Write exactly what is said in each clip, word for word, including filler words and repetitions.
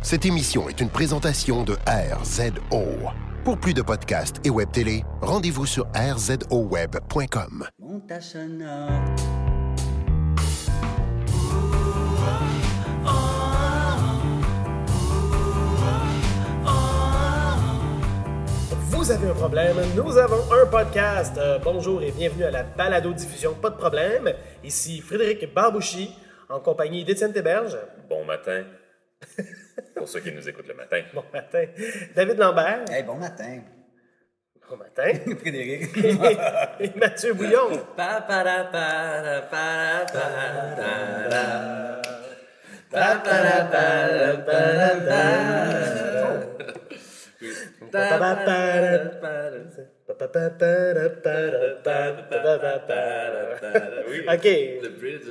Cette émission est une présentation de R Z O. Pour plus de podcasts et web télé, rendez-vous sur r z o web point com. Montage sonore. Vous avez un problème, nous avons un podcast. Euh, bonjour et bienvenue à la balado-diffusion Pas de problème. Ici Frédéric Barbouchi, en compagnie d'Étienne Théberge. Bon matin. Pour ceux qui nous écoutent le matin. Bon matin. David Lambert. Hey, bon matin. Bon matin. Frédéric. et, et Mathieu Bouillon. Pa pa ra pa ra pa ra pa ra pa pa ra pa ra pa ra pa. OK. Le bridge,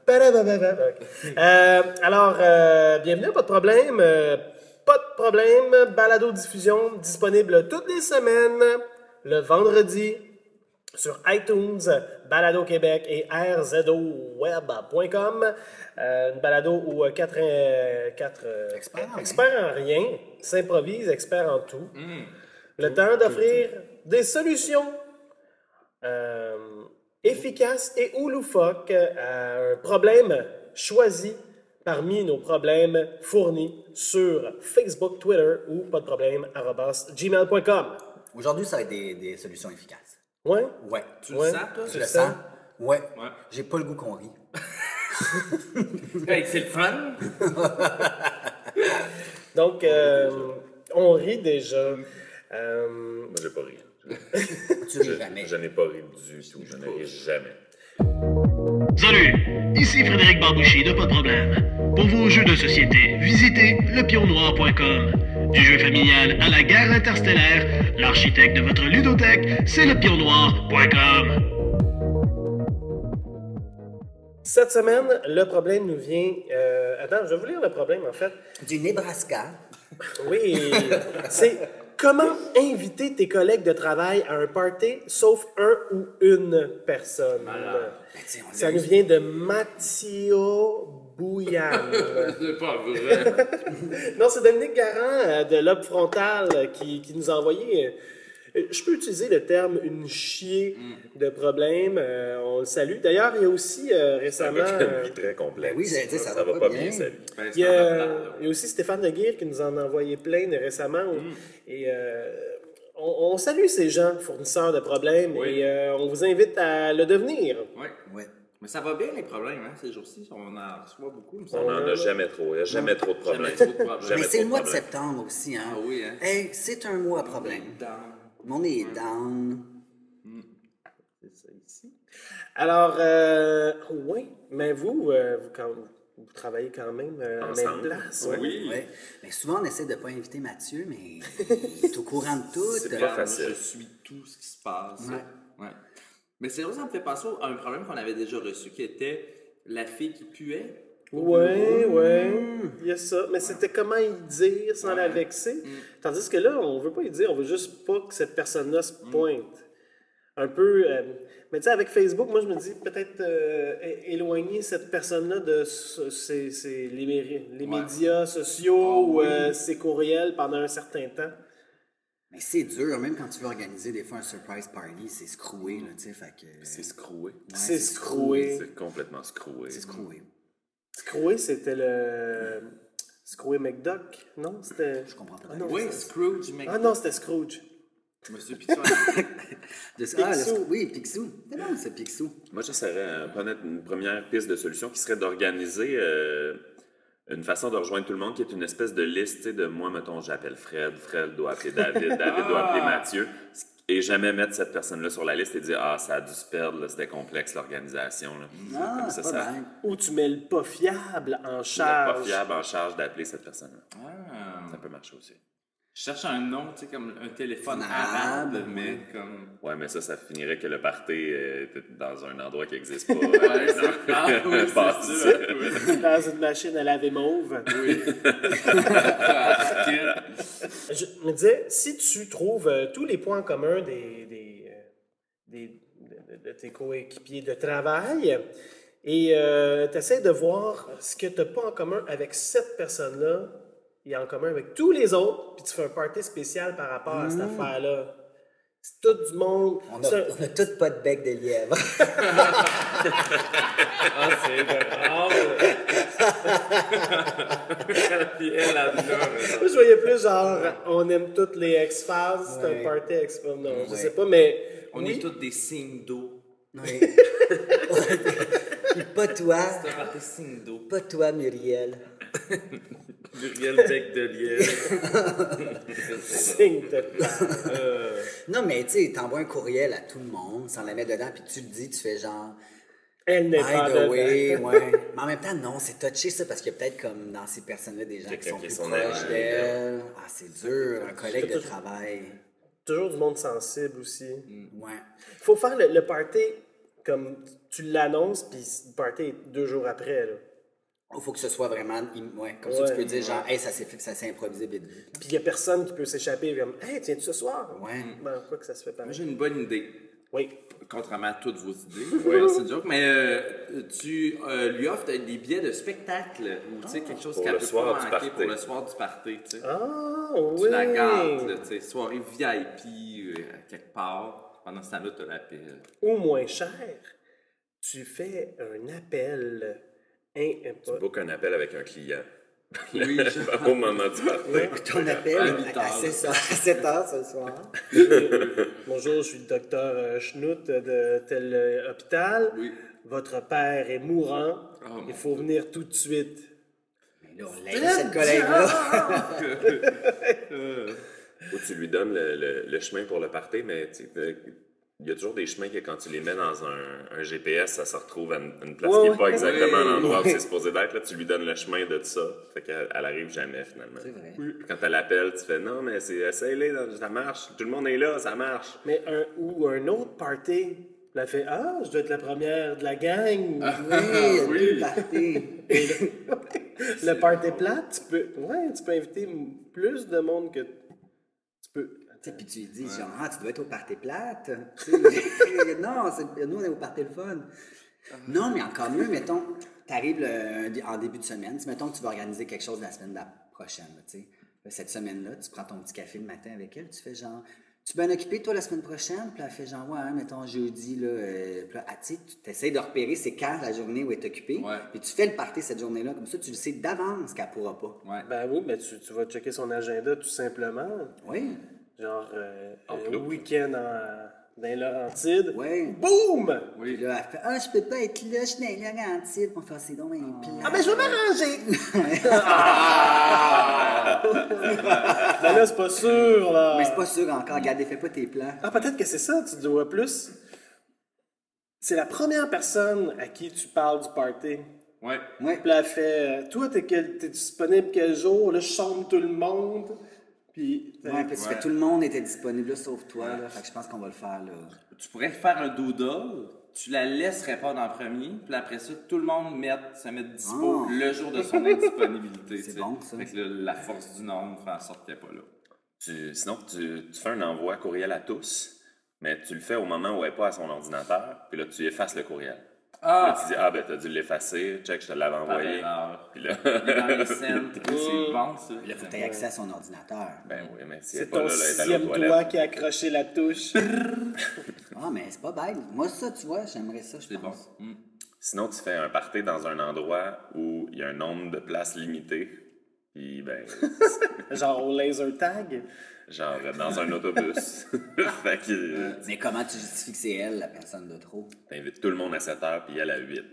Euh, alors, euh, bienvenue à Pas de problème. Euh, pas de problème, balado-diffusion disponible toutes les semaines, le vendredi, sur iTunes, Balado Québec et r z o web point com. Euh, une balado où euh, quatre, euh, quatre euh, Experts en experts en rien s'improvisent, experts en tout. Mm. Le tout, temps d'offrir tout, tout. des solutions euh, efficaces et ou loufoques à un problème choisi parmi nos problèmes fournis sur Facebook, Twitter ou pas de problème arobase gmail point com. Aujourd'hui, ça va être des, des solutions efficaces. Ouais? Ouais. Tu ouais. le sens, toi? Tu le sens? Ouais. Ouais. J'ai pas le goût qu'on rit. Hey, c'est le fun! Donc, euh, on rit déjà. Euh... Moi, j'ai pas ri. Tu ris jamais. Je n'ai pas ri du tout. Je ne ris jamais. Salut, ici Frédéric Barbouchi de Pas de problème. Pour vos jeux de société, visitez le pion noir point com. Du jeu familial à la guerre interstellaire, l'architecte de votre ludothèque, c'est le pion noir point com. Cette semaine, le problème nous vient... Euh, attends, je vais vous lire le problème, en fait. Du Nebraska. Oui, c'est comment inviter tes collègues de travail à un party, sauf un ou une personne. Ben, ça nous vient de Mathio Bouyan. C'est pas vrai. Non, c'est Dominique Garand de Lobe Frontal qui, qui nous a envoyé... Euh, je peux utiliser le terme « une chier mm. de problème euh, ». On le salue. D'ailleurs, il y a aussi euh, récemment... Ça va être très complexe. Oui, j'allais dire, ça, ça va va pas pas bien, bien sa vie. Il y, a, il y a aussi Stéphane Deguire qui nous en a envoyé plein récemment. Mm. Et euh, on, on salue ces gens, fournisseurs de problèmes, oui. et euh, on vous invite à le devenir. Oui, oui. Mais ça va bien, les problèmes, hein, ces jours-ci. On en reçoit beaucoup. On n'en a jamais trop. Il n'y a jamais trop de problèmes. Jamais trop de problèmes. Mais c'est le mois de problèmes. septembre aussi. Hein? Ah oui, hein? Hey, c'est un mois à problème. On est down. C'est ça ici. Alors, euh, oui, mais vous, euh, vous, quand, vous travaillez quand même euh, à la même place. Oui. Ouais. oui. Ouais. Mais souvent, on essaie de ne pas inviter Mathieu, mais il est au courant de tout. C'est pas facile. Je suis tout ce qui se passe. Ouais. Ouais. Mais c'est vrai, ça me fait penser à un problème qu'on avait déjà reçu qui était la fille qui puait. Oui, oui, il y a ça. Mais c'était comment y dire sans ouais. la vexer. Mm. Tandis que là, on veut pas y dire, on veut juste pas que cette personne-là se pointe. Mm. Un peu... Euh, mais tu sais, avec Facebook, moi, je me dis peut-être euh, éloigner cette personne-là de ses, ses, les, les ouais. médias sociaux oh, ou euh, oui. ses courriels pendant un certain temps. Mais c'est dur, même quand tu veux organiser des fois un surprise party, c'est screwé, là, tu sais, fait que... C'est screwé. Ouais, c'est screwé. C'est complètement screwé. C'est screwé. Screwé, c'était le... Screwé McDuck, non? C'était... Je comprends pas. Ah, non, oui, Scrooge McDuck. Ah non, c'était Scrooge. Monsieur Picsou. de... Ah, le... Oui, Picsou. C'est bon, c'est Picsou. Moi, j'essaierais euh, peut-être une première piste de solution qui serait d'organiser euh, une façon de rejoindre tout le monde qui est une espèce de liste de moi, mettons, j'appelle Fred, Fred doit appeler David, David doit appeler Mathieu. Et jamais mettre cette personne-là sur la liste et dire « Ah, ça a dû se perdre, là, c'était complexe l'organisation. » Ah, comme ça, pas ça... mal. Ou tu mets le pas fiable en charge. Le pas fiable en charge d'appeler cette personne-là. Ah. Ça peut marcher aussi. Je cherche un nom, tu sais, comme un téléphone arabe, arabe, mais comme... Ouais, mais ça, ça finirait que le party est dans un endroit qui n'existe pas. Ouais, ça... ah, oui, c'est ça, oui. Dans une machine à laver mauve. Oui. Je me disais, si tu trouves euh, tous les points communs des, des, euh, des, de, de tes coéquipiers de travail et euh, tu essaies de voir ce que tu n'as pas en commun avec cette personne-là, il est en commun avec tous les autres, puis tu fais un party spécial par rapport à cette Mmh. affaire-là. C'est tout du monde. On C'est a, un- on a tous pas de bec de lièvre. Ah, c'est grave. Puis elle a Moi, je voyais plus genre, on aime toutes les X-Files, c'est Ouais. un party X-Files. Non, je Ouais. sais pas, mais. On oui. est tous des signes d'eau. Oui. Puis pas toi, C'est un party signe d'eau. pas toi, Muriel. Muriel bec de lièvre. Signe de- Non, mais tu sais, t'envoies un courriel à tout le monde sans la mettre dedans, puis tu le dis, tu fais genre. Elle n'est pas By the way, dedans. ouais. Mais en même temps, non, c'est touché ça, parce qu'il y a peut-être comme dans ces personnes-là des gens qui Quelqu'un sont qui est plus son proches ami, d'elle. Ah, c'est dur, un collègue de tout- travail. Toujours du monde sensible aussi. Ouais. Il faut faire le, le party comme tu l'annonces, puis le party est deux jours après. Là. Il faut que ce soit vraiment. im- Ouais, comme ça, Ouais, tu peux dire genre, hey, ça s'est fait, ça s'est improvisé vite vite. Puis il n'y a personne qui peut s'échapper comme hey, tiens-tu ce soir? Ouais. Ben, quoi que ça se fait Moi, pareil. j'ai une bonne idée. Oui. Contrairement à toutes vos idées. Ouais, c'est une joke. Mais euh, tu euh, lui offres des billets de spectacle ou tu sais, quelque chose Pour qu'elle le peut soir pas du manquer party. pour le soir du party. Tu sais. Ah, Tu oui. la gardes, là, tu sais, soirée V I P euh, à quelque part. Pendant ce temps-là, tu l'appelles. Ou moins cher, tu fais un appel. Hein, Tu bookes un appel avec un client. Oui, je- Au moment du party. Ton appel À à, huit heures. sept heures ce soir. Bonjour, je suis le docteur euh, Schnout de tel euh, hôpital. Oui. Votre père est mourant. Oh, mon Il faut venir tout de suite. Mais là, on l'aide, cette collègue-là. Ou tu lui donnes le, le- le chemin pour le party, mais tu sais, euh, il y a toujours des chemins que quand tu les mets dans un, un G P S, ça se retrouve à une, une place Ouais, qui n'est ouais. pas exactement Oui. l'endroit où c'est supposé d'être. Là, tu lui donnes le chemin de tout ça. Fait qu'elle elle arrive jamais finalement. C'est vrai. Puis quand elle appelle, tu fais non, mais c'est essaye-les, ça marche. Tout le monde est là, ça marche. Mais un, ou un autre party, elle fait ah, je dois être la première de la gang. Oui, oui. deux parties. Et le, le party plate, tu peux, ouais, tu peux inviter plus de monde que tu peux. Tu sais, puis tu lui dis, genre, ah, tu dois être au party plate. Tu sais, non, c'est- nous, on est au party le fun. Non, mais encore mieux, mettons, tu arrives en début de semaine, tu- mettons que tu vas organiser quelque chose la semaine d'a- prochaine, là, tu sais. Là, cette semaine-là, tu prends ton petit café le matin avec elle, tu fais genre, tu es bien occupé, toi, la semaine prochaine? Puis elle fait genre, ouais, hein, mettons, jeudi, là, euh, puis là, ah, tu sais, tu essaies de repérer c'est quand la journée où elle est occupée. Ouais. Puis tu fais le party cette journée-là, comme ça, tu le sais d'avance qu'elle pourra pas. Ouais. Ben oui, mais tu, tu vas checker son agenda tout simplement. Oui, Genre, euh, En un clope. week-end en, dans les Laurentides. oui. Boum! Puis là, elle fait, ah, je peux pas être là, je suis dans les Laurentides pour faire c'est donc un plan. Ah, ben je vais m'arranger! Ben là, c'est pas sûr, là. Mais c'est pas sûr encore, regardez, fais pas tes plans. Ah, peut-être que c'est ça, tu dois plus. C'est la première personne à qui tu parles du party. Ouais. Ouais. Puis là, elle fait, toi, t'es, quel- t'es disponible quel jour? Là, je chante tout le monde. Puis, Ouais, parce que tout le monde était disponible là, sauf toi, là. Fait que je pense qu'on va le faire, là. Tu pourrais faire un doodle, tu la laisses répondre en premier, puis après ça, tout le monde met, ça met dispo Ah. le jour de son indisponibilité. C'est tu sais. bon, ça. Fait que là, la force du nombre fait en sorte qu'elle n'est pas là. Tu- sinon, tu, tu fais un envoi courriel à tous, mais tu le fais au moment où elle n'est pas à son ordinateur, puis là, tu effaces le courriel. Là, tu dis, ah, ben, t'as dû l'effacer, check, je te l'avais envoyé. erreur. Puis là, Il est dans les scènes. Oui, c'est bon, ça. Là, faut que t'aies accès à son ordinateur. ben oui, mais si elle c'est n'est pas ton là, là, elle est à sixième l'autre doigt toilette. qui a accroché la touche. Ah, mais c'est pas bête. Moi, ça, tu vois, j'aimerais ça, je C'est bon. pense. Mm. Sinon, tu fais un party dans un endroit où il y a un nombre de places limité. Puis, ben, Genre au laser tag. genre dans un autobus. Fait que euh, Mais comment tu justifies que c'est elle, la personne de trop? t'invites tout le monde à sept heures, puis elle à huit.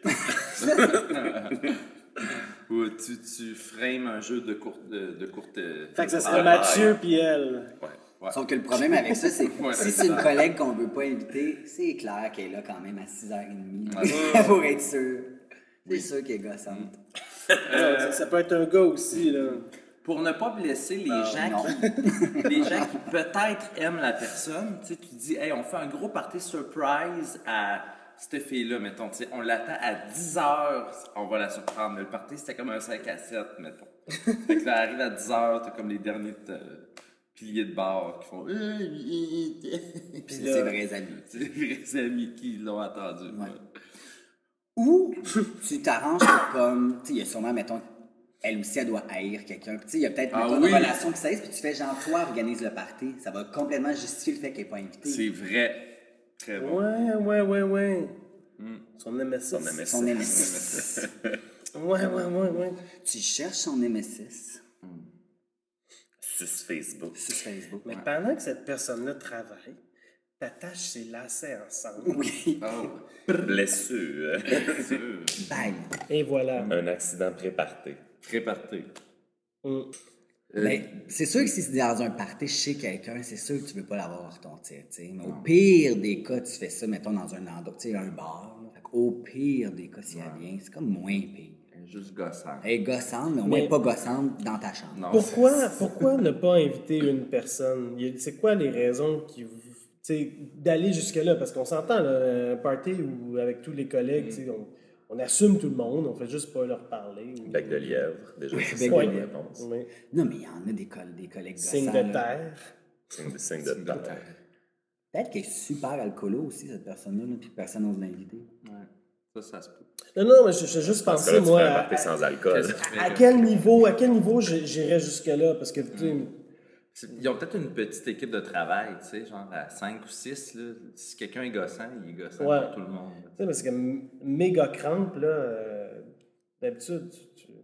Ou tu, tu frames un jeu de courte. De, de courte Fait que ça de- serait Ah, Mathieu ouais. puis elle. Ouais. Ouais. Sauf que le problème avec ça, c'est que Ouais, si c'est c'est une ça. collègue qu'on veut pas inviter, c'est clair qu'elle est là quand même à six heures trente Ouais. pour être sûr. C'est sûr qu'elle est gossante. Ça, ça peut être un gars aussi, là. Pour ne pas blesser les non. gens qui, les gens qui peut-être aiment la personne, tu sais, tu dis, hey, on fait un gros party surprise à cette fille-là, mettons, tu sais, on l'attend à dix heures, on va la surprendre. Mais le party, c'était comme un cinq à sept, mettons. Fait que là, arrive à dix heures, t'as comme les derniers euh, piliers de bar qui font. Puis c'est là- ses vrais amis. C'est les vrais amis qui l'ont attendu. Ouais. Ou tu t'arranges pour comme, tu sais, il y a sûrement, mettons, elle aussi, elle doit haïr quelqu'un. Puis tu sais, il y a peut-être Ah mettons, oui. une relation qui s'aise, puis tu fais genre, toi, organise le party. Ça va complètement justifier le fait qu'elle n'est pas invitée. C'est vrai. Très bon. Ouais, ouais, ouais, ouais. Son Nemesis. Son Nemesis. Son Nemesis. Ouais, ouais, ouais, ouais. Tu cherches son Nemesis Sur Facebook. sur Facebook. Mais pendant que cette personne-là travaille, t'attaches ses lacets ensemble. Oui. Oh. Blessure. Bang. Et voilà. Un accident préparé. Réparté. Mm. Ben, c'est sûr que si c'est dans un party chez quelqu'un, c'est sûr que tu veux pas l'avoir à ton tir, tu sais. Mais au pire des cas, tu fais ça, mettons, dans un endroit, tu sais, un bar. Là. Fait au pire des cas, s'il y a bien, c'est comme moins pire. Juste gossant. Elle est gossante, mais au moins Mais- pas gossante dans ta chambre. Non, Pourquoi, pourquoi ne pas inviter une personne? Il y a- C'est quoi les raisons qui vous... tu sais, d'aller jusque-là? Parce qu'on s'entend, là, un party où, avec tous les collègues, tu sais, on, on assume tout le monde, on fait juste pas leur parler. ou- Bec de lièvre. Déjà, c'est bec ça de la lièvre. réponse. Oui. Non, mais il y en a des, coll- des collègues gossants. Signe là. de terre. Signe de, signe de terre. Peut-être qu'elle est super alcoolo aussi, cette personne-là, là, puis que personne n'ose l'inviter. Ouais. Ça, ça se peut. Non, non, mais je, je juste Parce que pensé, là, tu moi, fais un à, party sans alcool. à- à quel niveau, à quel niveau j'ai- j'irais jusque-là? Parce que, tu sais, C'est- Ils ont peut-être une petite équipe de travail, tu sais, genre à cinq ou six. Là. Si quelqu'un est gossant, il est gossant Ouais. pour tout le monde. tu sais, parce que m- méga crampe, là, euh, d'habitude, tu, tu,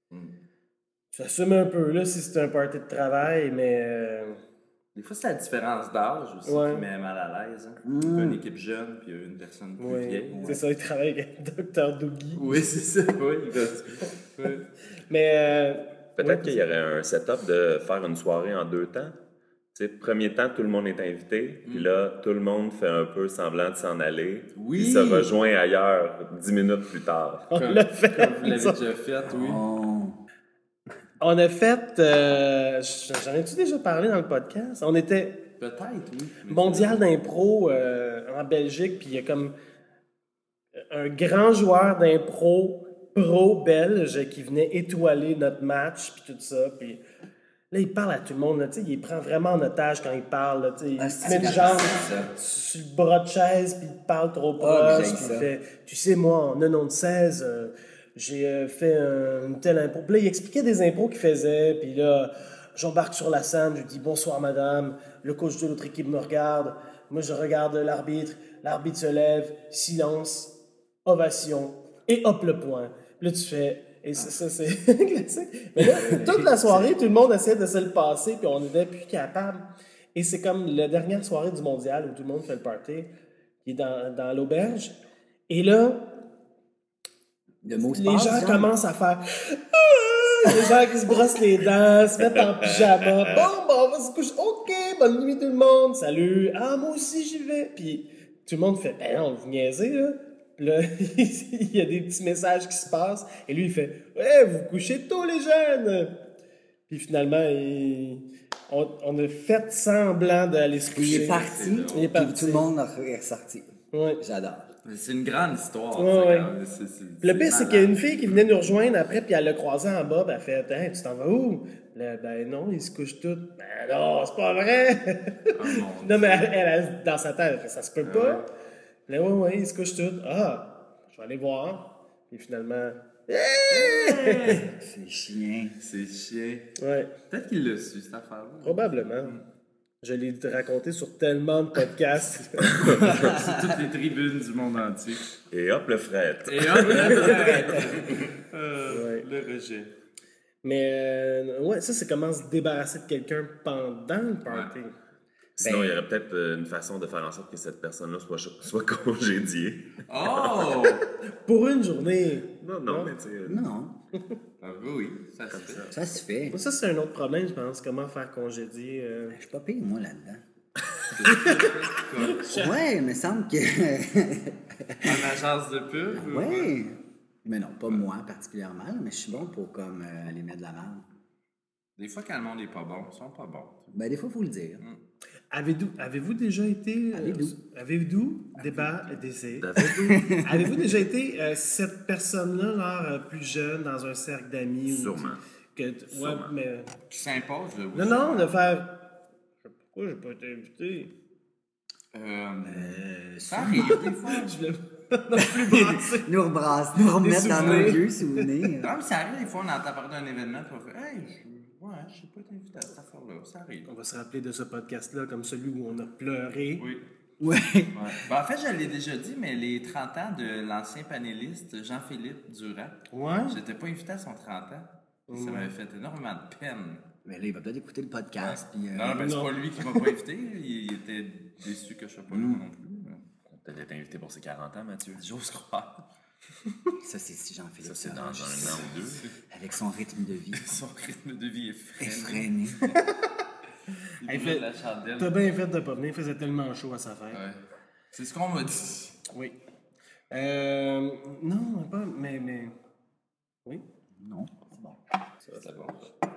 tu assumes un peu, là, si c'est un party de travail, mais... euh, Des fois, c'est la différence d'âge aussi Ouais. qui met mal à l'aise. Hein. Il y a une équipe jeune, puis il y a une personne plus oui, vieille. c'est ça, il travaille avec docteur Doogie. Oui, c'est ça. Oui, il gosse. Ouais. Mais... euh, Peut-être ouais, qu'il y aurait un setup de faire une soirée en deux temps. Tu sais, premier temps, tout le monde est invité, puis là, tout le monde fait un peu semblant de s'en aller, Oui. puis se rejoint ailleurs dix minutes plus tard. on l'a fait. Comme vous l'avez ça. déjà fait, oui. Oh. On a fait... euh, j'en ai-tu déjà parlé dans le podcast? On était... Peut-être, oui. Mais mondial d'impro euh, en Belgique, puis il y a comme un grand joueur d'impro pro belge qui venait étoiler notre match, puis tout ça, puis là, il parle à tout le monde, là, tu sais, il prend vraiment en otage quand il parle, là, tu sais, Ah, il c'est met une la jambe personne, sur le bras de chaise, puis il parle trop que proche, j'haïs puis ça. il fait, tu sais, moi, en quatre-vingt-seize, euh, j'ai euh, fait un, une telle impro. Puis là, il expliquait des impros qu'il faisait, puis là, j'embarque sur la scène, je dis bonsoir madame, le coach de l'autre équipe me regarde, moi je regarde l'arbitre, l'arbitre se lève, silence, ovation, et hop le point. Là tu fais, et ça, ça c'est classique. Mais là, toute la soirée, tout le monde essayait de se le passer, puis on n'était plus capable. Et c'est comme la dernière soirée du mondial où tout le monde fait le party, qui est dans, dans l'auberge. Et là, Le mot se les passe, gens genre. commencent à faire Ah! Les gens qui se brossent les dents, se mettent en pyjama. Bon, bon, on va se coucher. OK, bonne nuit tout le monde. Salut. Ah, moi aussi j'y vais. Puis tout le monde fait ben non, vous niaisez, là. Puis là, il y a des petits messages qui se passent. Et lui, il fait ouais, vous couchez tôt, les jeunes. Puis finalement, il- on, on a fait semblant d'aller se Puis coucher. il est parti, Il est puis parti. tout le monde est ressorti. Ouais. J'adore. C'est une grande histoire. Ouais, ça, ouais. quand même. C'est- c'est- Puis le pire, c'est malade. qu'il y a une fille qui venait nous rejoindre après, puis elle l'a croisé en bas, puis elle fait attends, tu t'en vas où? Là, ben non, ils se couchent tous. Ben non, c'est pas vrai! Oh, mon non, mais elle, elle, elle, dans sa tête, elle fait, ça se peut pas. Puis là, ouais, ouais, ils se couchent tous. Ah, je vais aller voir. Puis finalement, C'est chien. C'est chien. ouais, Peut-être qu'il l'a su, cette affaire-là. probablement. Je l'ai raconté sur tellement de podcasts. Sur toutes les tribunes du monde entier. Et hop, le fret. Et hop, euh, Ouais. le rejet. Mais euh, ouais, ça, c'est comment se débarrasser de quelqu'un pendant le party. Sinon, il y aurait peut-être euh, une façon de faire en sorte que cette personne-là soit, soit congédiée. Oh! Pour une journée. Non, non, mais tu sais. euh, Non, Ah, oui, ça se fait. ça se fait. Ça, c'est un autre problème, je pense. Comment faire congédier. euh, Je suis pas pire, moi, là-dedans. Ouais, il me semble que... En agence de pub? ou- Ouais. Mais non, pas moi particulièrement, là, mais je suis bon pour comme euh, aller mettre de la merde. Des fois, quand le monde n'est pas bon, ils sont pas bons. Ben, des fois, il faut le dire. Avez-vous, avez-vous déjà été. euh, Avez-vous? Avez-vous débat d'essai? David, Avez-vous déjà été euh, cette personne-là, genre euh, plus jeune, dans un cercle d'amis? ou- Sûrement. Que, t- ouais, Sûrement. mais. Qui s'impose, là. Non, non, de faire. Je sais pas pourquoi j'ai pas été invité. Euh, Euh, ça arrive des fois. Je voulais pas non plus brasser. nous rebrasser, nous remettre dans nos souvenirs. vieux souvenirs. Non, mais ça arrive des fois, on entend parler d'un événement, puis on fait Hey, je, ouais, je sais pas été invité à cette affaire-là. Ça arrive. On va se rappeler de ce podcast-là comme celui où on a pleuré. Oui. Ouais. Ouais. Ben, en fait, je l'ai déjà dit, mais les trente ans de l'ancien panéliste Jean-Philippe Durand, Ouais. j'étais pas invité à son trente ans. Et ça m'avait fait énormément de peine. Mais là, il va peut-être écouter le podcast. Puis, euh, Non, non, ben, c'est non. pas lui qui m'a pas invité. Il, il était déçu que je sois pas là non plus. Peut-être être invité pour ses quarante ans, Mathieu. J'ose croire. Ça, c'est si Jean-Philippe. Ça, c'est dans Durand, un juste an ou deux. Avec son rythme de vie Son rythme de vie est frais. effréné. Il Hey, brûle fait- la chandelle. T'as bien fait de pas venir, il faisait tellement chaud à sa fête. Ouais. C'est ce qu'on m'a dit. Oui. Euh, non, pas, mais, mais... Oui. Non, c'est bon. C'est bon.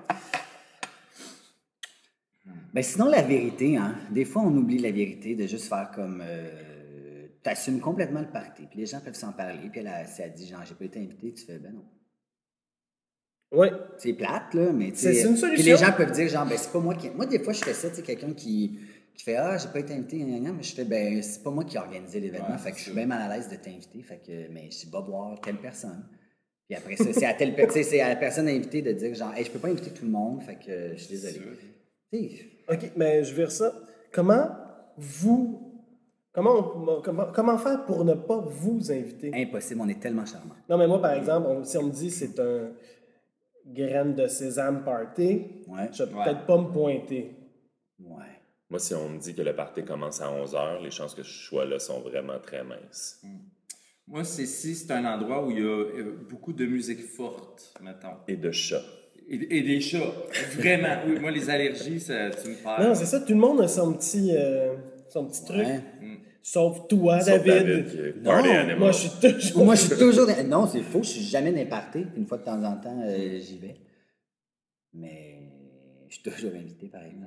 Ben sinon, la vérité, hein. Des fois, on oublie la vérité de juste faire comme... Euh, t'assumes complètement le party, puis les gens peuvent s'en parler, puis elle, elle, si elle dit, genre, j'ai pas été invité, tu fais, ben non. Oui. C'est plate, là, mais tu sais... C'est- c'est une Puis solution. les gens peuvent dire, genre, ben c'est pas moi qui... Moi, des fois, je fais ça, tu sais, quelqu'un qui, qui fait, ah, j'ai pas été invité, gna, gna, gna, mais je fais, ben c'est pas moi qui ai organisé l'événement, Ouais, fait que je c'est suis sûr. bien mal à l'aise de t'inviter, fait que, mais je vais voir telle personne. Puis après ça, c'est à telle pe- tu sais, c'est à la personne invitée de dire, genre, hey, je peux pas inviter tout le monde, fait que euh, je suis désolé. Tu sais, OK, mais je vais ça. Comment vous... Comment, on- comment, comment faire pour ne pas vous inviter? impossible, on est tellement charmants. Non, mais moi, par exemple, on- si on me dit c'est un graine de sésame party, Ouais. je vais Ouais. peut-être pas me pointer. Ouais. Moi, si on me dit que le party commence à onze heures, les chances que je sois là sont vraiment très minces. Moi, c'est si c'est un endroit où il y a euh, beaucoup de musique forte, mettons. Et de chats. Et, et des chats. Vraiment. Oui, moi, les allergies, ça, tu me perds. Non, c'est ça, tout le monde a son petit, euh, son petit truc. Ouais. Sauf toi, Sauf David. qui est party Non, animal. Moi, je suis toujours... Moi, je suis toujours... dans- Non, c'est faux, je suis jamais dans les parties. Une fois de temps en temps, euh, j'y vais. Mais je suis toujours invité, par exemple.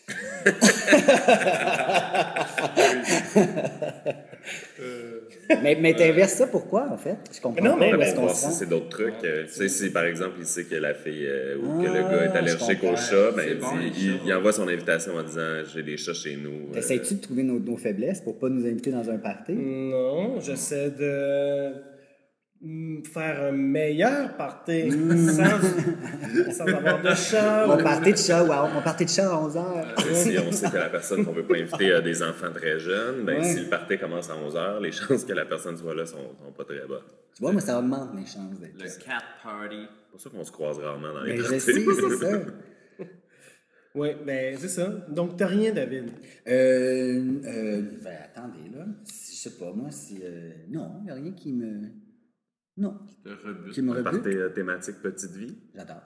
mais mais t'inverses ça pourquoi, en fait? Je comprends Mais non, mais pas où Ben, est-ce qu'on voir se si rend. c'est d'autres trucs. Euh, tu sais, si par exemple, il sait que la fille euh, ou que le Ah, gars est je allergique comprends. aux chats, ben, C'est il, bon, dit- les il- chats. il envoie son invitation en disant j'ai des chats chez nous. euh, T'essayes-tu de trouver nos, nos faiblesses pour pas nous inviter dans un party? Non, j'essaie de mm, faire un meilleur party Mm. sans, sans avoir de chat. Mon ou- party de chat, wow, mon party de chat à onze heures. Tu sais, si on sait que la personne qu'on veut pas inviter a des enfants très jeunes, ben, Ouais. si le party commence à onze heures, les chances que la personne soit là sont, sont pas très bonnes. Tu vois, moi, ça augmente mes chances d'être Le là. cat party. C'est pour ça qu'on se croise rarement dans les Ben, je parties. sais, c'est ça. Oui, ben c'est ça. Donc, t'as rien, David. Euh, euh, ben, attendez, là. Si- Je sais pas, moi, si... euh, non, il n'y a rien qui me... Non, Le rebut. qui me Un rebute. party euh, thématique petite vie. J'adore.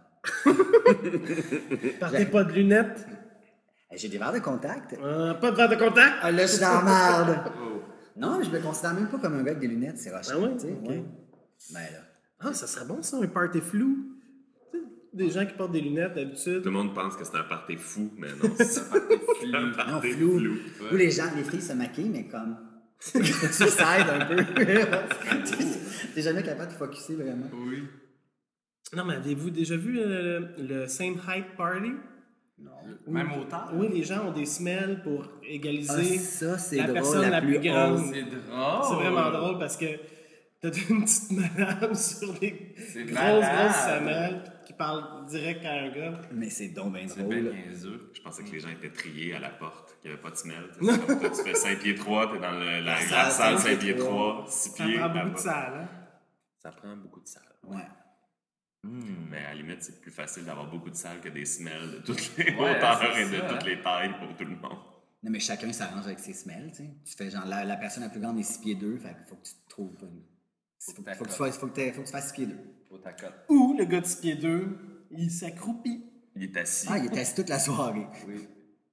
Partez pas de lunettes. Hey, j'ai des verres de contact. Euh, pas de verre de contact. Ah, là, je suis dans la merde. Oh. Non, je me considère même pas comme un gars avec des lunettes, c'est rochant. Ah ouais? tu sais, Ok. ouais. Ben là. Ah, ça serait bon, ça, un party flou. Tu sais, des gens qui portent des lunettes d'habitude. Tout le monde pense que c'est un party fou, mais non, c'est un Non, party flou. flou. Où les gens, les filles se maquillent, mais comme... tu side un peu. T'es jamais capable de focusser vraiment. Oui. Non, mais avez-vous déjà vu euh, le Same Height Party? Même autant. Oui, les gens ont des semelles pour Ah, égaliser ça, c'est la drôle, personne la, plus grande. haute. C'est drôle. C'est vraiment drôle parce que t'as une petite madame sur des C'est grosses, malade. grosses semelles qui parle direct à un gars. Mais c'est donc bien C'est bien drôle. niaiseux. Je pensais que les gens étaient triés à la porte, qu'il n'y avait pas de semelle. Tu sais, c'est comme toi, tu fais cinq pieds trois, t'es dans le- la, la salle cinq pieds trois, six Ça pieds. prend beaucoup là-bas. de salle, hein? Ça prend beaucoup de salles. Ouais. Mais à la limite, c'est plus facile d'avoir beaucoup de salles que des semelles de toutes les Ouais, hauteurs c'est et de ça, toutes hein. les tailles pour tout le monde. Non, mais chacun s'arrange avec ses semelles, tu sais. Tu fais genre, la, la personne la plus grande est six pieds deux, fait qu'il faut que tu te trouves une... Faut, que faut, t'accotes. que tu fasses- faut, que t'aies- faut que tu fasses six pieds deux. Faut ta cote. Ou le gars de six pieds deux, il s'accroupit. Il est assis. Ah, il est assis toute la soirée. Oui.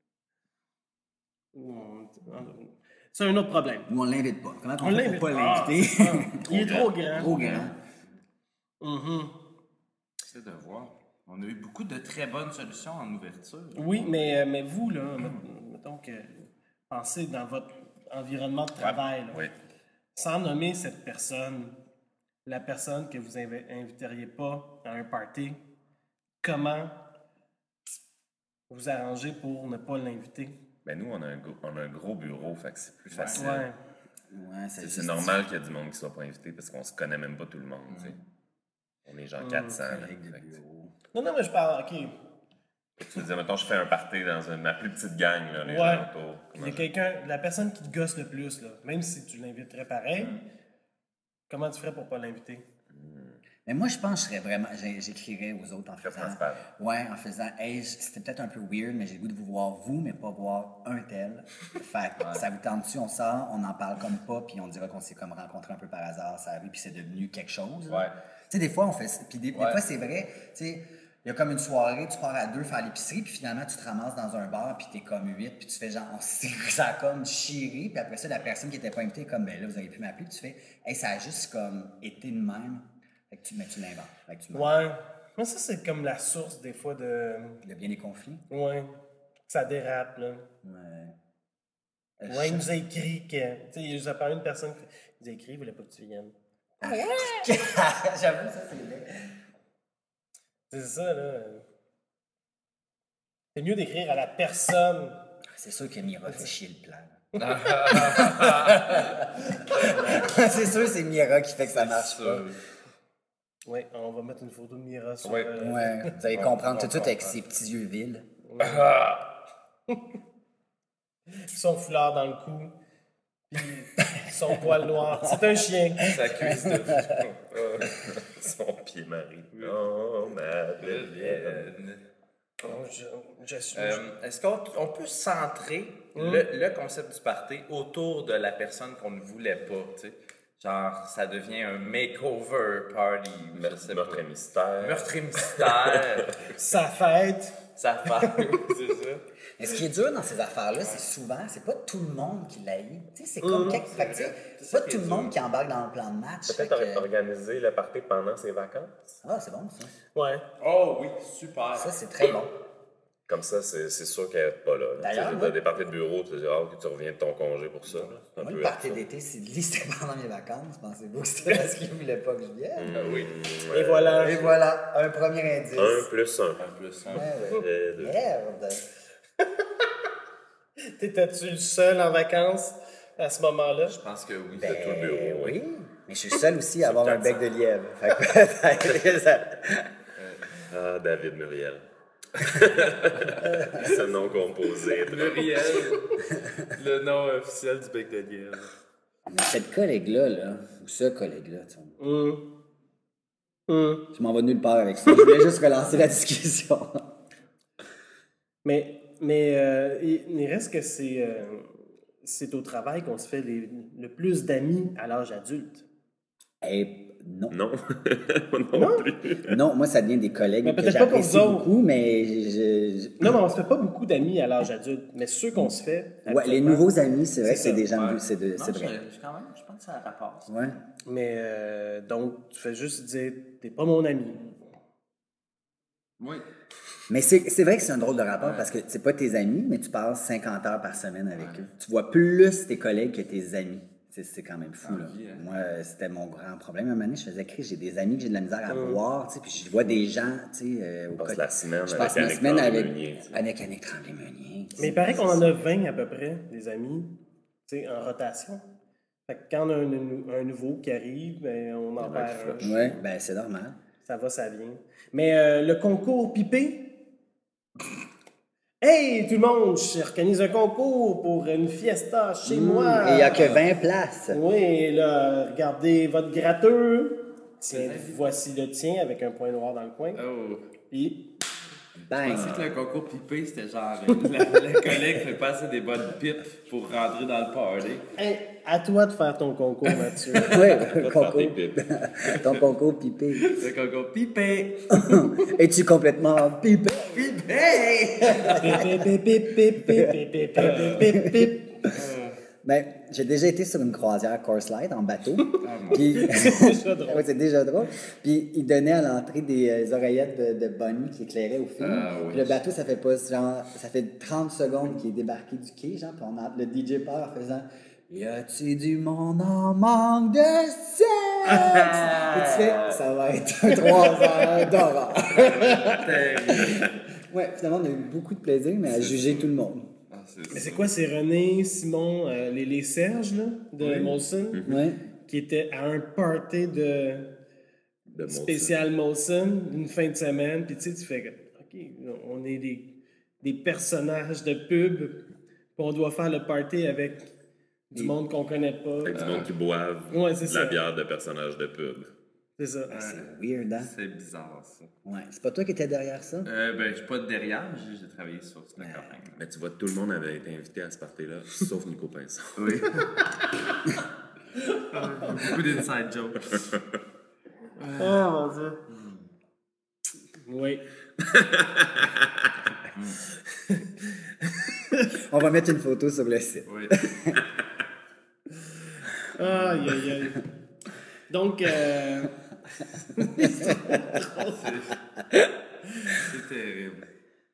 Ou on- C'est un autre problème. Ou on l'invite pas. Comment On on fait l'invite pour pas pas. l'inviter? Ah, il est trop grand. Trop grand. Mhm. C'est de voir. On a eu beaucoup de très bonnes solutions en ouverture. Oui, mais, euh, mais vous, là, met- mettons que pensez dans votre environnement de travail, là, Oui. sans nommer cette personne, la personne que vous invi- inviteriez pas à un party, comment vous arrangez pour ne pas l'inviter? Ben nous, on a un, gros, on a un gros bureau, fait que c'est plus facile. Ouais. Ouais, ça C'est, c'est justifie. normal qu'il y ait du monde qui soit pas invité parce qu'on se connaît même pas tout le monde, tu sais. On est genre quatre cents. là. Collègue de Fait que, bureau. Non, non, mais je parle, OK. tu veux dire, mettons, je fais un party dans une, ma plus petite gang, là, les Ouais. gens autour. Il Comment y a je- quelqu'un, la personne qui te gosse le plus, là, même si tu l'inviterais pareil, comment tu ferais pour pas l'inviter? Mais moi, je pense que je serais vraiment. j'ai- J'écrirais aux autres en Très faisant. transparent. Ouais, en faisant. Hey, c'était peut-être un peu weird, mais j'ai le goût de vous voir vous, mais pas voir un tel. Fait que ça vous tente dessus, on sort, on n'en parle comme pas, puis on dira qu'on s'est comme rencontré un peu par hasard, ça arrive, puis c'est devenu quelque chose. là. Ouais. Tu sais, des fois, on fait ça. Puis des, des Ouais. fois, c'est vrai. Tu sais, il y a comme une soirée, tu pars à deux faire l'épicerie, puis finalement, tu te ramasses dans un bar, puis t'es comme huit, puis tu fais genre, on s'est- ça a comme chiré, puis après ça, la personne qui était pas invitée est comme, ben là, vous auriez pu m'appeler, puis tu fais, hey, ça a juste comme été de même. Fait que tu, mais tu l'inventes. Fait que tu l'inventes. Ouais. Mais ça, c'est comme la source, des fois, de... Il y a bien des conflits. Ouais. Ça dérape, là. Ouais. Euh, Ouais, il nous a écrit que... Tu sais, il nous a parlé d'une personne qui nous a écrit, il voulait pas que tu viennes. J'avoue, ça, c'est vrai. C'est ça, là. C'est mieux d'écrire à la personne. C'est sûr que Mira fait chier le plan. C'est sûr, c'est Mira qui fait que ça marche pas. Ouais, on va mettre une photo de Mira sur... Ouais. euh, Ouais, vous allez comprendre tout de suite avec ses petits yeux vides. son foulard dans le cou, puis son poil noir. C'est un chien. Sa cuisse de Son pied Marie. Oh, Madeleine. Oh, je, je suis... Euh, Est-ce qu'on on peut centrer le, le concept du party autour de la personne qu'on ne voulait pas, tu sais? Genre, ça devient un makeover party. je sais Meurtre pas. et mystère. Meurtre et mystère. Sa fête. Ça fait, c'est ça. Mais ce qui est dur dans ces affaires-là, c'est souvent, c'est pas tout le monde qui l'aïe. Tu sais, c'est comme quelque... fait que, tu sais, c'est ça pas qui tout est le dur. monde qui embarque dans le plan de match. fait Peut-être que- organiser le party pendant ses vacances. Ah, c'est bon, ça. Ouais. Oh oui, super. Ça, c'est très bon. Comme ça, c'est, c'est sûr qu'elle n'est pas là. là. D'ailleurs, Tu sais, moi- des parties de bureau, tu te dis, ah, que tu reviens de ton congé pour ça. Là. C'est un Moi, peu le party ça. d'été, c'est lui, c'était pendant mes vacances. Pensez-vous que c'était parce qu'il voulait pas que je vienne? Ah oui. Et voilà. Et voilà, un premier indice. Un plus un. Un plus un. Ouais, ouais. Euh, deux. Merde. T'étais-tu le seul en vacances à ce moment-là? Je pense que oui. Ben, tout le bureau, oui. Mais je suis seul aussi à avoir un quatre bec de lièvre. Fait que ça- Ah, David Muriel. Ce nom composé. Muriel, le nom officiel du bec de lièvre. Mais cette collègue-là, là, ou ce collègue-là, tu sais, Hum. Hum. je m'en vais nulle part avec ça. Je voulais juste relancer la discussion. Mais, mais euh, il, il reste que c'est, euh, c'est au travail qu'on se fait les- le plus d'amis à l'âge adulte. Eh, non. Non. non plus. Non, moi, ça devient des collègues Mais que peut-être pas pour j'apprécie vous autres. beaucoup, mais je... je- Non, mais on se fait pas beaucoup d'amis à l'âge adulte. Mais ceux qu'on se fait. Ouais, les habituellement- nouveaux amis, c'est vrai C'est que c'est ça, des gens... Ouais. de- C'est, de- Non, c'est vrai. je- je- quand même, je pense que ça rapporte. Ouais. Mais euh, donc, tu fais juste dire, t'es pas mon ami. Oui. Mais c'est, c'est vrai que c'est un drôle de rapport parce que c'est pas tes amis, mais tu passes cinquante heures par semaine avec eux. Tu vois plus tes collègues que tes amis. C'est, c'est quand même fou, là. vie, hein. Moi, euh, c'était mon grand problème. À un moment donné, je faisais écrire, j'ai des amis que j'ai de la misère à voir, tu sais, puis je vois des gens, tu sais, euh, au passe côté- la semaine je avec passe ma Annick semaine avec, Tremblay-Meunier, tu sais. avec Annick Tremblay-Meunier. tu sais. Mais il paraît qu'on en a vingt à peu près, des amis, tu sais, en rotation. Fait que quand on a un, un nouveau qui arrive, ben, on en perd un. Ouais, ben c'est normal. Ça va, ça vient. Mais euh, le concours pipé. Hey, tout le monde, j'organise un concours pour une fiesta chez moi. Et il n'y a que vingt places. Oui, là, regardez votre gratteux. Tiens, voici le tien avec un point noir dans le coin. Oh. Puis, Je Bang. pensais que le concours pipé, c'était genre euh, la, la collègue fait passer des bonnes pipes pour rentrer dans le party. hey, à toi de faire ton concours, Mathieu. Oui, le Faire concours. des pipes. Ton concours pipé. Le concours pipé. Es-tu complètement pipé? Pipé! Pip, pip, pip, pip, pip, pip, pip, pip, pip. Ben, j'ai déjà été sur une croisière Course Light en bateau. Puis, C'est déjà drôle. ouais, c'est déjà drôle. Puis, ils donnaient à l'entrée des euh, oreillettes de, de Bonnie qui éclairaient au film. Ah, oui. Puis le bateau, ça fait pas genre, ça fait trente secondes qu'il est débarqué du quai, genre, puis on a le D J part en faisant y a-t-il du monde en manque de sexe? Et tu fais, ça va être un trois heures d'horreur. Ouais, finalement, on a eu beaucoup de plaisir, mais à juger tout le monde. Ah, Mais c'est quoi? C'est René, Simon, euh, les, les Serge, là, de Oui. Molson, Ouais. qui étaient à un party de, De Molson. spécial Molson, une fin de semaine, puis tu sais, tu fais que, OK, on est des, des personnages de pub, puis on doit faire le party avec du monde qu'on connaît pas. Avec du monde qui boivent Ouais, c'est de la ça. bière de personnages de pub. C'est ça. C'est weird, hein? C'est bizarre, ça. Ouais. C'est pas toi qui étais derrière ça? Euh, ben, je suis pas derrière, j'ai j'ai travaillé sur ce campagne. Mais tu vois, tout le monde avait été invité à ce party-là, sauf Nico Pinson. Oui. Beaucoup d'inside jokes. Oh mon Dieu. Oui. On va mettre une photo sur le site. Oui. Aïe, aïe, aïe. Donc, euh... C'est terrible.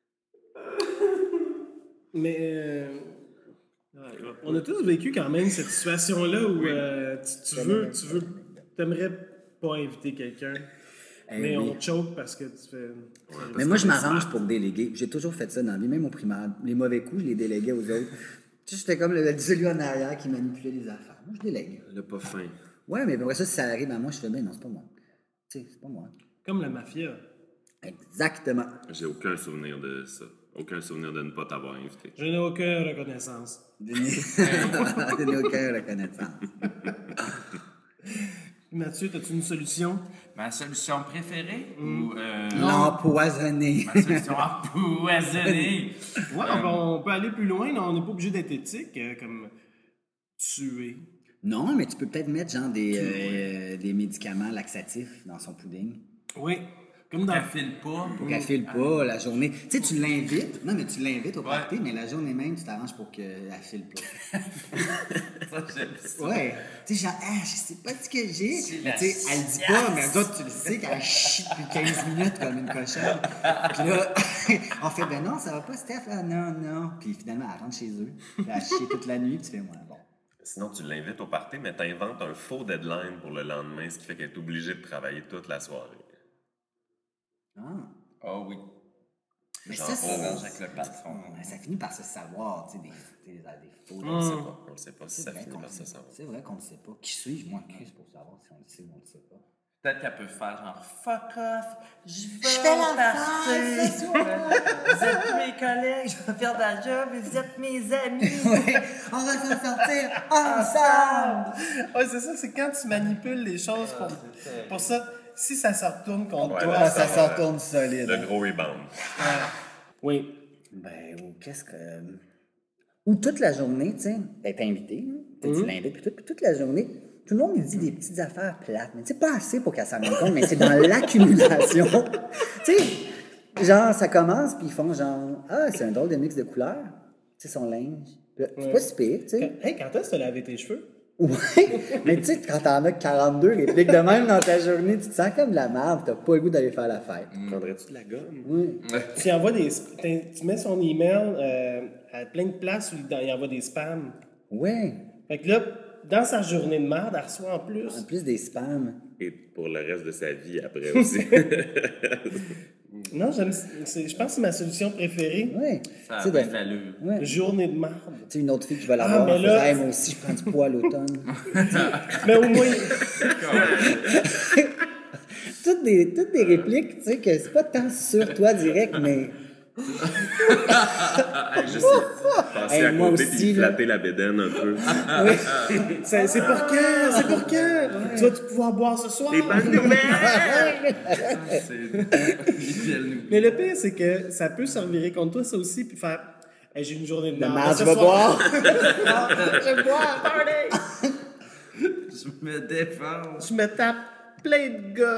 mais euh, on a tous vécu quand même cette situation-là où euh, tu, tu veux, tu veux, t'aimerais pas inviter quelqu'un, Eh mais oui. on choke parce que tu fais. Mais moi, je m'arrange pour déléguer. J'ai toujours fait ça dans la vie, même au primaire. Les mauvais coups, je les déléguais aux autres. Tu sais, j'étais comme le celui en arrière qui manipulait les affaires. Moi, je délègue. Le pas fin. Ouais, mais après ça, si ça arrive à moi, je fais, ben non, c'est pas moi. Tu sais, c'est pas moi. Comme la mafia. Exactement. J'ai aucun souvenir de ça. Aucun souvenir de ne pas t'avoir invité. Je n'ai aucune reconnaissance. Je n'ai aucune reconnaissance. Mathieu, as-tu une solution? Ma solution préférée ou euh, L'empoisonné. ma solution empoisonnée? Ouais, on, peut, on peut aller plus loin, là, on n'est pas obligé d'être éthique, euh, comme tuer. Non, mais tu peux peut-être mettre genre des, euh, des médicaments laxatifs dans son pudding. Oui, comme dans Qu'elle file pas. Pour qu'elle file pas la journée. Tu sais, tu l'invites. Non, mais tu l'invites au party, mais la journée même, tu t'arranges pour qu'elle file pas. Ça, j'aime ça. Ouais. Tu sais, genre, ah, je sais pas ce que j'ai. C'est Mais la tu sais, elle dit pas, mais d'autres, tu le sais qu'elle chie depuis quinze minutes comme une cochonne. Puis là, on fait, ben non, ça va pas, Steph. Ah, non, non. Puis finalement, elle rentre chez eux. Puis elle chie toute la nuit, puis tu fais, ouais, bon. Sinon, tu l'invites au party, mais t'inventes un faux deadline pour le lendemain, ce qui fait qu'elle est obligée de travailler toute la soirée. Ah. Ah oui. Mais Genre, ça, On c'est. arrange avec le patron. Ouais, ça finit par se savoir, tu sais, des, des, des faux. On le sait pas. On le sait pas si C'est ça vrai finit qu'on par se sait- savoir. c'est vrai qu'on ne sait pas. Qui suis-je, moi, Chris, pour savoir si on le sait ou on le sait pas? Peut-être qu'elle peut faire genre fuck off, je vais fais la partir. face ce soir. Vous êtes mes collègues, je vais faire de la job et vous êtes mes amis. Ouais, on va s'en sortir ensemble! Ouais, c'est ça, c'est quand tu manipules les choses pour, pour ça. Si ça se retourne contre Ouais, toi. Ah, ça s'en retourne solide. Le gros rebound. Oui. Ben, ou qu'est-ce que. Ou toute la journée, tu sais, elle est invitée, hein, tu sais, tu l'invites, puis, tout- puis toute la journée, tout le monde lui dit des petites affaires plates, mais tu sais, pas assez pour qu'elle s'en rende compte, mais c'est dans l'accumulation. Tu sais, genre, ça commence, puis ils font genre, ah, c'est un drôle de mix de couleurs, tu sais, son linge. Puis là, c'est pas si pire, tu sais. Hey, quand est-ce que tu as lavé tes cheveux? Ouais, mais tu sais, quand t'en as quarante-deux répliques de même dans ta journée, tu te sens comme de la merde, t'as pas le goût d'aller faire la fête. Prendrais-tu de la gomme? Oui. Tu envoies des. Tu mets son email euh, à plein de places où il envoie des spams. Ouais. Fait que là, dans sa journée de merde, elle reçoit en En plus. plus des spams. Et pour le reste de sa vie après aussi. Non, j'aime. c'est- Je pense que c'est ma solution préférée. Ouais. Ça Tu a sais, bien de- de l'allure. ouais. Journée de merde. Tu sais, une autre fille qui va Ah, l'avoir, mais elle là- fait, hey, moi aussi, je prends du poids à l'automne. Mais au moins. toutes, des, toutes des répliques, tu sais, que c'est pas tant sur toi direct, mais Juste passer Hey, à moi côté aussi, et là. flatter la bédaine un peu. C'est c'est pour quand? C'est pour quand? Tu vas-tu pouvoir boire ce soir? C'est des belles nouvelles. Mais le pire, c'est que ça peut se revirer contre toi, ça aussi, puis faire hey, j'ai une journée de de merde. merde, Ce je vais soir- boire. Je vais boire, party! Je me défends. Je me tape plein de gars.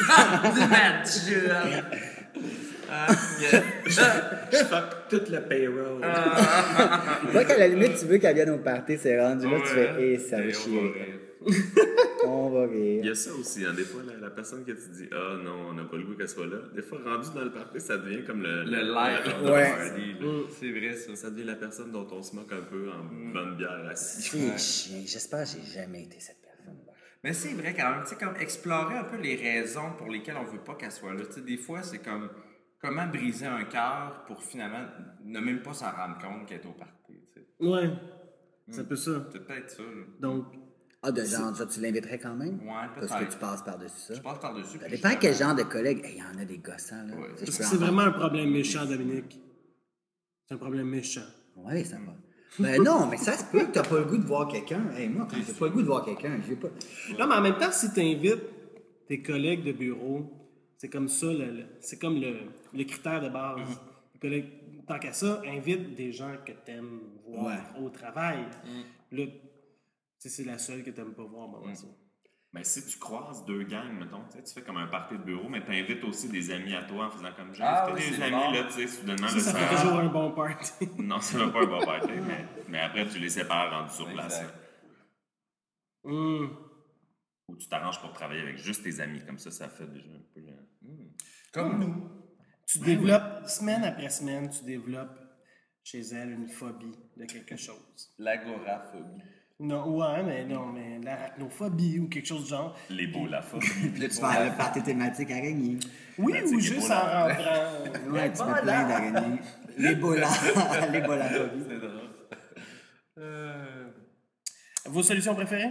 Du match. Ah, yeah. Je fuck toute le payroll. Toi, qu'à la limite, tu veux qu'elle vienne au party, c'est rendu là, tu fais, hé, ça va Et on chier. va rire. On va Il y rire. a ça aussi, hein, des fois, la, la personne que tu dis « Ah non, on n'a pas le goût qu'elle soit là », des fois, rendu dans le party, ça devient comme le... Le live. le- Ouais. party, là. C'est vrai, ça. Ça devient la personne dont on se moque un peu en bonne bière assise. C'est chien. J'espère que j'ai jamais été cette personne. Mais c'est vrai quand même, tu sais, comme explorer un peu les raisons pour lesquelles on veut pas qu'elle soit là. Tu sais, des fois, c'est comme, comment briser un cœur pour finalement ne même pas s'en rendre compte qu'elle est au party, tu sais. Ouais, c'est un peu ça. C'est peut-être ça, là. Donc, Ah, de genre, ça, tu l'inviterais quand même? Ouais, Parce peut-être. que tu passes par-dessus ça. Je passe par-dessus. Ça puis dépend je- quel genre de collègue. Il y en a des gossants, là. Ouais. Tu sais, je parce peux que c'est en vraiment un problème méchant, Dominique. C'est un problème méchant. Oui, ça va. Ben non, mais ça se peut que t'as pas le goût de voir quelqu'un. Hey, moi, quand j'ai pas le goût de voir quelqu'un, je vais pas. Non, mais en même temps, si tu invites tes collègues de bureau, c'est comme ça, le, le- c'est comme le, le critère de base. Les collègues, tant qu'à ça, invite des gens que tu aimes voir Ouais. au travail. Là, tu sais, c'est la seule que tu n'aimes pas voir, moi, ça. Mais si tu croises deux gangs, mettons, tu sais, tu fais comme un party de bureau, mais tu invites aussi des amis à toi en faisant comme j'ai Ah invité oui, des c'est amis, bon. là, tu sais, soudainement, Ça, le ça soir- fait toujours un bon party. Non, c'est même pas un bon party, mais, mais après, tu les sépares rendus sur place. Exact. là. Hum. Ou tu t'arranges pour travailler avec juste tes amis, comme ça, ça fait déjà un peu... euh, Comme nous. Tu développes, semaine après semaine, tu développes chez elle une phobie de quelque chose. L'agoraphobie. Non, ouais, mais non, mais l'arachnophobie ou quelque chose du genre. Les beaux, la fois. Puis là, tu fais le party thématique araignée. Oui, Ben, ou c'est juste en Ebola. rentrant. Ouais, tu mets plein d'araignées. L'Ebola. L'Ebolaphobie. C'est drôle. Euh... Vos solutions préférées?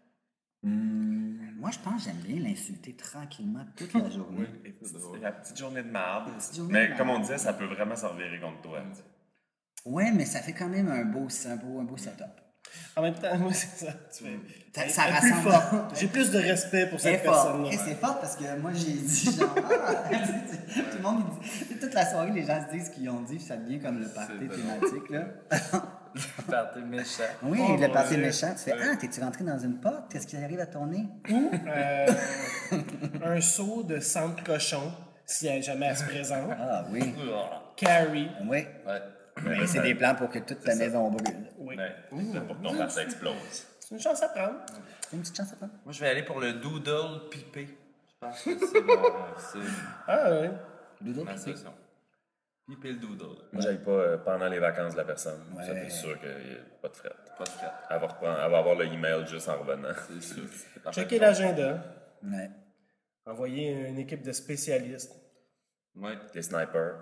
Moi, je pense que j'aime bien l'insulter tranquillement toute la journée. La petite journée de marde. journée Mais de comme on marde. disait, ça peut vraiment se revirer contre toi. tu sais. Ouais, mais ça fait quand même un beau, un beau, un beau setup. En même temps, moi, c'est ça. Tu fais. Ça, Elle- ça elle est plus rassemble. forte. J'ai plus de respect pour C'est cette fort. personne-là. Et c'est fort parce que moi, j'ai dit genre, ah, tout le monde, il dit, toute la soirée, les gens se disent ce qu'ils ont dit, puis ça devient comme le party C'est thématique, là. Party méchant. Oui, Oh, le party ouais. méchant, tu fais, ah, t'es-tu rentré dans une porte? Qu'est-ce qui arrive à ton nez? Ou euh, un seau de sang de cochon, si elle jamais elle se présente. Ah oui, Carrie. oui. Ouais. Mais c'est des plans pour que toute ta maison brûle. Oui. Ouais. Pour que ton party explose. C'est une chance à prendre. C'est une petite chance à prendre. Moi, je vais aller pour le doodle pipé. Je pense que c'est mon... c'est Ah oui. Doudou, ma pipé. solution. Piper le doodle. Moi, j'aille pas euh, pendant les vacances de la personne. Ouais. Ça, c'est sûr qu'il n'y a pas de fret. Pas de fret. Elle va, reprendre- elle va avoir le email juste en revenant. C'est sûr. Checker l'agenda. Ouais. Envoyer une équipe de spécialistes. Ouais. Des snipers.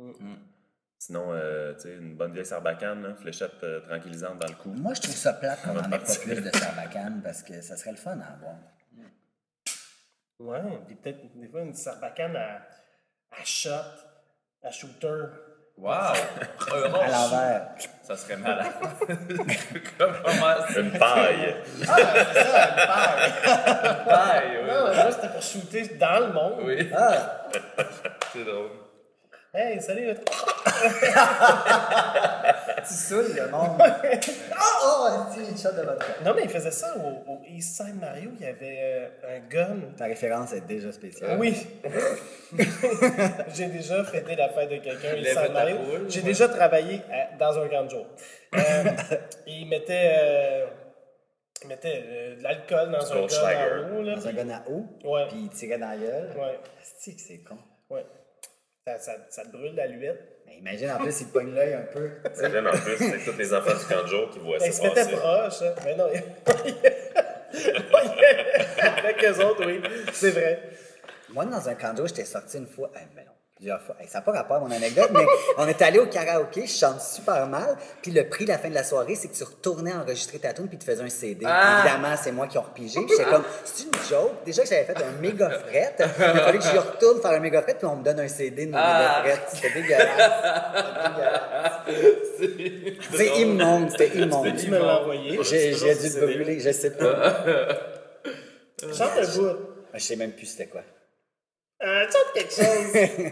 Sinon, euh, tu sais, une bonne vieille sarbacane, là, fléchette euh, tranquillisante dans le cou. Moi, je trouve ça plate qu'on n'en ait pas plus de Sarbacane parce que ça serait le fun à avoir. Ouais, puis peut-être des fois une sarbacane à, à shot, à shooter. Wow! À l'envers. Ça serait malade. Comment c'est? Une paille! Paille, oui. Non, là, c'était pour shooter dans le monde. Oui. Ah! C'est drôle. Hey, salut! Tu saoules le monde. Oh, oh, c'est une shot de vodka. Non, mais il faisait ça au, au East Side Mario. Il y avait euh, un gun. Ta référence est déjà spéciale. Oui. J'ai déjà fêté la fête de quelqu'un, East Lève Side ta Mario. poule. J'ai déjà travaillé à- dans un grand jour. Euh, il mettait, euh, il mettait euh, de l'alcool dans un gun Goldschlager. en haut. Là, Dans un puis- gun à eau, Ouais. puis il tirait dans la gueule. Ouais. C'est que c'est con. Ouais. Ça, ça, ça te brûle l'aluette. Mais imagine, en plus, il te pogne l'œil un peu. tu sais. Imagine en plus, c'est tous les enfants du camp de jour qui voient Ben, il ça se mettait passer. proche. Hein. Mais non, il avec eux autres, oui. C'est vrai. Moi, dans un condo, j'étais sorti une fois. Eh, ben non, plusieurs fois. Eh, ça n'a pas rapport à mon anecdote, mais on est allé au karaoké, je chante super mal. Puis le prix, la fin de la soirée, c'est que tu retournais enregistrer ta tune puis tu faisais un C D. Ah! Évidemment, c'est moi qui ai repigé. Puis j'étais comme, c'est une joke. Déjà que j'avais fait un méga fret, il a fallu que j'y retourne faire un méga fret, puis on me donne un C D de mon Ah! méga fret. C'était dégueulasse. C'était dégueulasse. C'est immonde, c'était immonde. Tu me l'as envoyé. J'ai j'ai dû le brûler, je sais pas. Chante un bout. Je sais même plus c'était quoi. Euh, chante quelque chose.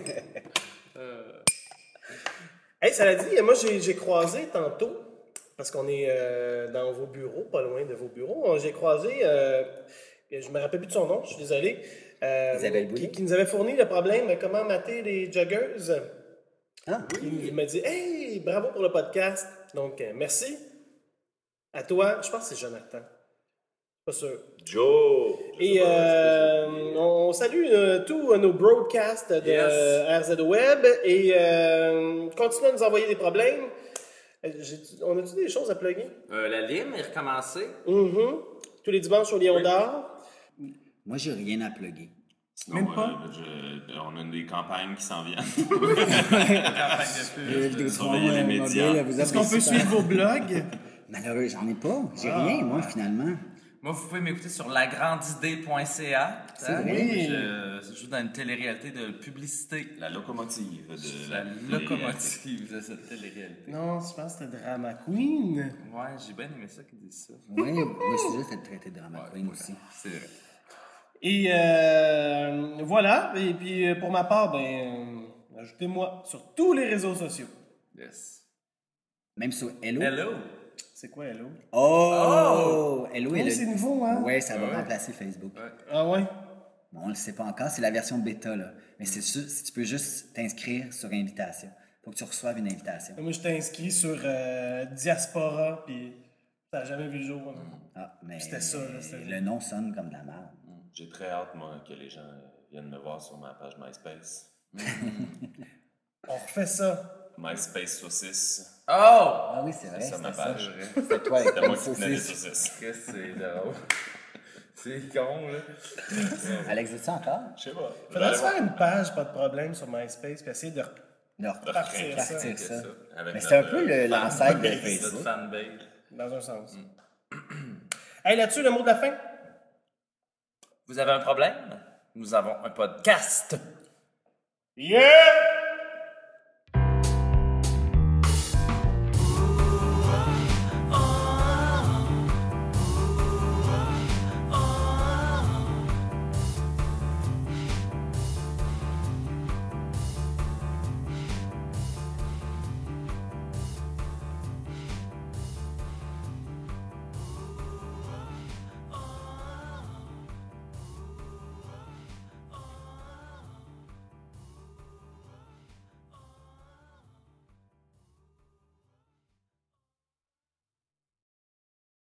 Hey, ça l'a dit, moi j'ai j'ai croisé tantôt, parce qu'on est euh, dans vos bureaux, pas loin de vos bureaux, j'ai croisé, euh, je me rappelle plus de son nom, je suis désolé, euh, Isabelle Boulay. qui, qui nous avait fourni le problème de comment mater les joggers. Ah, Il, il m'a dit « Hey, bravo pour le podcast. » Donc, euh, merci à toi. Je pense que c'est Jonathan. Pas sûr. Joe! Et euh, on salue euh, tous nos broadcasts de Yes. euh, R Z Web et euh, continuez à nous envoyer des problèmes. Euh, j'ai- On a-tu des choses à plugger? Euh, la lime est recommencée. Mhm. Tous les dimanches au Lion d'Or. moi, j'ai rien à plugger. Sinon, Même pas? euh, je- on a des campagnes qui s'en viennent. Euh, des surveiller trois, les euh, médias. mobiles, vous Est-ce qu'on peut appréciez suivre vos blogs? pas? Malheureux, j'en ai pas. J'ai Ah. rien, moi, finalement. Moi, vous pouvez m'écouter sur la grande idée point c a. C'est vrai. Je, je joue dans une télé-réalité de publicité. La locomotive de La la, locomotive de cette télé-réalité. Non, je pense que c'était Drama Queen. Ouais, j'ai bien aimé ça qu'ils disent ça. Oui, moi, je suis juste fait traiter de drama queen aussi. C'est vrai. Et euh, voilà. Et puis euh, pour ma part, ben, euh, ajoutez-moi sur tous les réseaux sociaux. Yes. Même sur Hello. Hello! C'est quoi, Hello? Oh! Hello, Oh, Hello. c'est nouveau, hein? Ouais, ça va Ouais. remplacer Facebook. Ah ouais? Bon, on le sait pas encore, c'est la version bêta, là. Mais c'est sûr, si tu peux juste t'inscrire sur invitation. Faut que tu reçoives une invitation. Moi, je t'ai inscrit sur euh, Diaspora, puis ça n'a jamais vu le jour. là. Ah, mais C'était ça, là, c'était- le nom sonne comme de la merde. J'ai très hâte, moi, que les gens viennent me voir sur ma page MySpace. On refait ça. MySpace saucisse. Oh! Ah oui, c'est vrai, C'est ça, c'était ma ça. page. C'était toi avec C'était ton moi qui tenais les saucisse. saucisses. Qu'est-ce que c'est drôle? C'est con, là. Alex, dis-tu encore? Je sais pas. Faudrait se faire une page, pas de problème, sur MySpace, puis essayer de re- De repartir ça repartir ça. Avec Mais c'est un notre, peu euh, le- l'ancêtre de Notre Facebook. fanbase. dans un sens. Hey, là-dessus, le mot de la fin? Vous avez un problème? Nous avons un podcast. Yeah!